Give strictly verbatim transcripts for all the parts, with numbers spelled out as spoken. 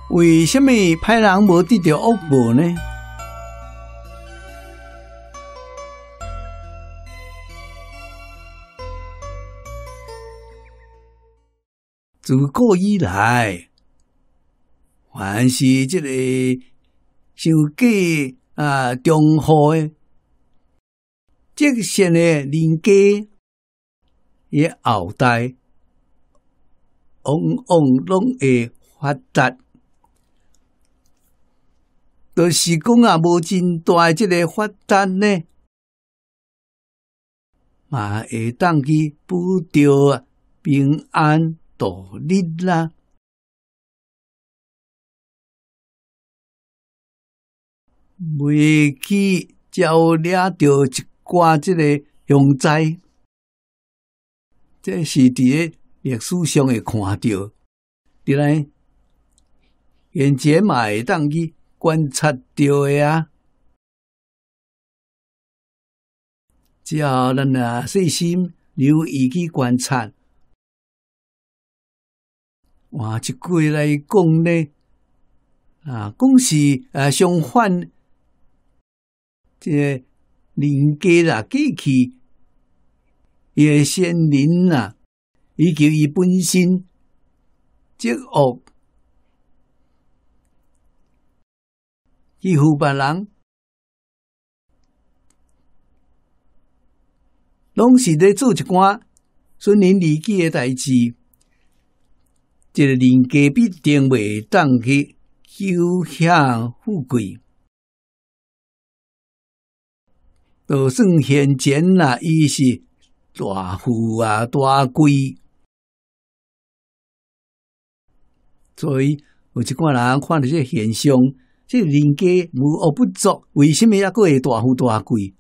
为什么歹人无得到恶报呢？自古以来，凡是这个想假啊忠厚的、积善的人家，伊后代往往拢会发达。就是讲啊，无真大的这个发达呢，嘛会当去补着平安度日啦。未去招惹着一寡这个凶灾，这是伫咧历史上会看到。伫来眼前嘛会当去观察到的啊，只要咱啊细心留意去观察，换一句来讲呢，啊，讲是啊相反，这个人家啦，过去伊个先人啦，以及伊本身积恶。欺负别人，拢是咧做一寡损人利己诶代志。这个人家必定袂当去求享富贵。就算现前啦，伊是大富啊、大贵，所以有一寡人看到这个现象。这个人家无恶不作，为什么还阁会大富大贵？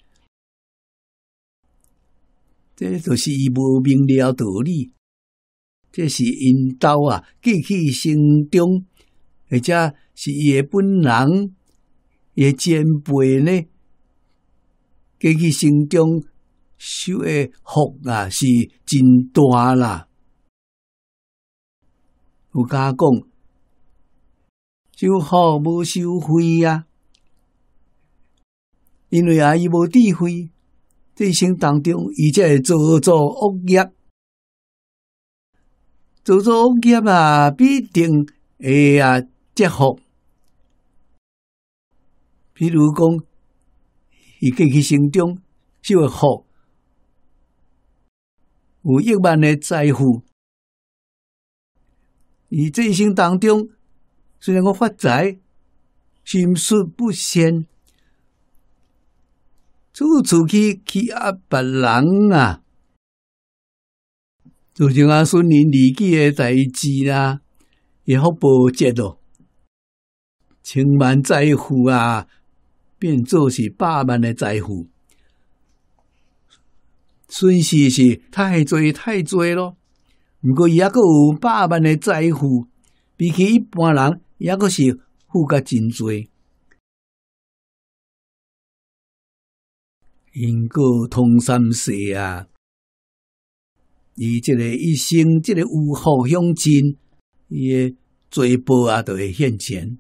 这就是伊无明了道理。这是因兜啊，过去生中，或者是伊的本人、伊的前辈呢，过去生中受的福啊，是真大啦。有甲讲。修好无收费啊，因为啊，伊无智慧，这一生当中，伊才会做做恶业，做做恶业啊，必定会啊折福。比如讲，伊过去生中受的福，有亿万的财富，伊这一生当中。虽然我发财，心术不善，处处去欺压别人啊，就像啊损人利己的代志啦，也福报节咯，千万财富啊，变做是百万的财富，损失是太多太多咯。不过伊还阁有百万的财富，比起一般人。抑阁是富甲真多，因果通三世啊！伊这个一生，这个有福享尽，伊的罪报啊，就会现前。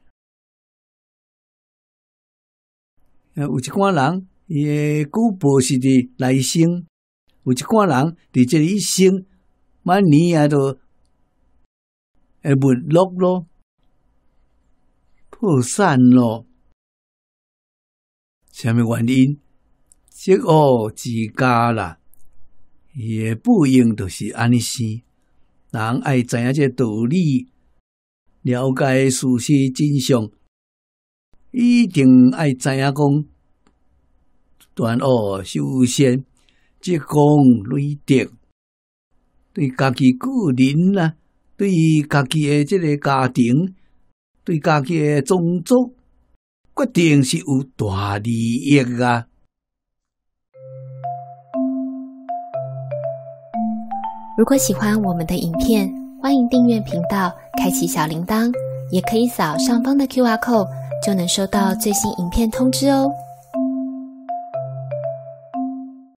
有一寡人，伊的果报是伫来生；有一寡人伫这一生，晚年啊，就会没落咯。破产咯，什么原因？积恶自家啦，伊诶报应就是安尼生。人爱知影这道理，了解事实真相，一定爱知影讲断恶修善，积功累德，对家己个人啦，对家己诶这个家庭。对家己的宗族，决定是有大利益啊！ 如果喜欢我们的影片，欢迎订阅频道，开启小铃铛，也可以扫上方的 Q R code，就能收到最新影片通知哦。